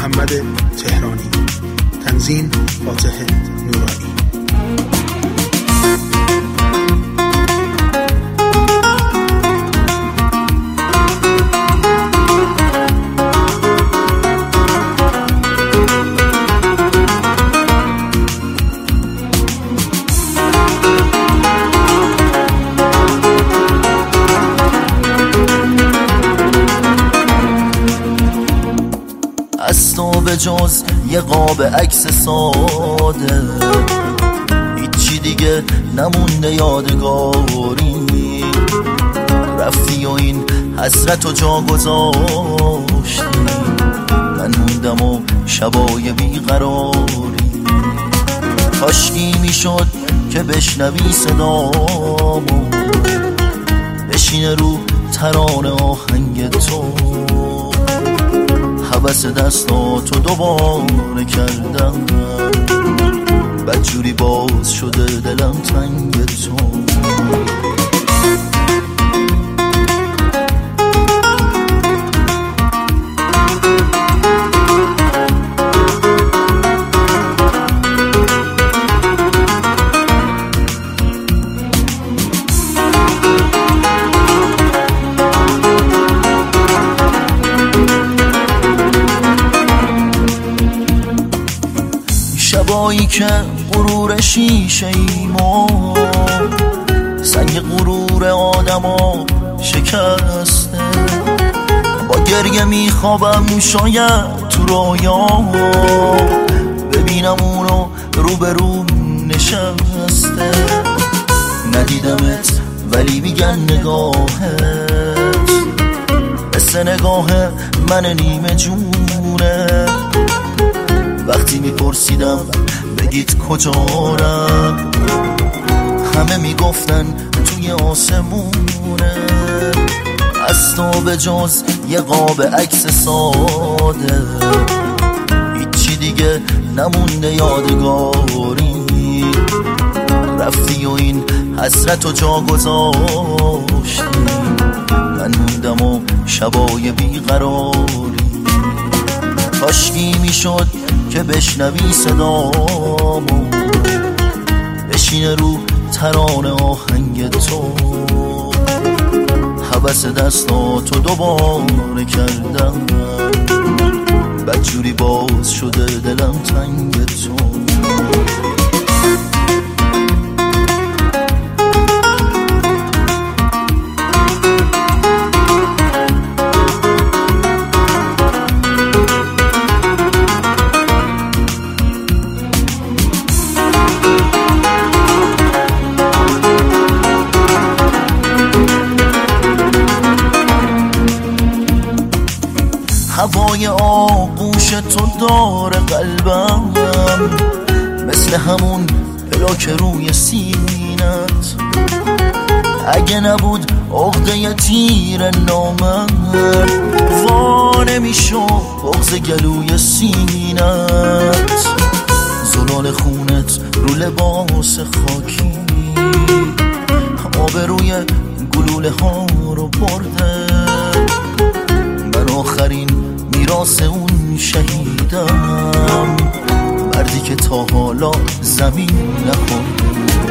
محمد تهرانی. تنظیم فاتح نورانی. از تو به جز یه قاب عکس ساده هیچی دیگه نمونده یادگاری. رفتی و این حسرت و جا گذاشتی، من موندم و شبای بیقراری. کاشکی میشد که بشنوی صدامو، بشینه رو ترانه آهنگ تو. حوث دستاتو دوباره کردم، بدجوری باز شده دلم تنگ تو. شبایی که غرور شیشه ایمو سنگ غرور آدمو شکسته، با گریه میخوابم شاید تو رویا ببینم اونو روبروم نشسته. ندیدمت ولی میگن نگاهت مثل نگاه من نیمه جونه. وقتی میپرسیدم بگید کجارم، همه میگفتن توی آسمونه. از تو به جز یه قاب عکس ساده هیچی دیگه نمونده یادگاری. رفتی و این حسرت و جا گذاشتی، من موندم و شبای بیقراری. کاشکی میشد که بشنوی صدامو، بشینه رو ترانه آهنگ تو. حوث دستاتو دوباره کردم، بدجوری باز شده دلم تنگ تو. هوای آغوش تو داره قلبم، مثل همون پلاک روی سینت. اگه نبود عقده تیر نامرد، وا نمیشد بغض گلوی سینت. زلال خونت رو لباس خاکی، آبروی گلوله ها رو برده. من آخرین میراث اون شهیدم، مردی که تا حالا زمین نخورده.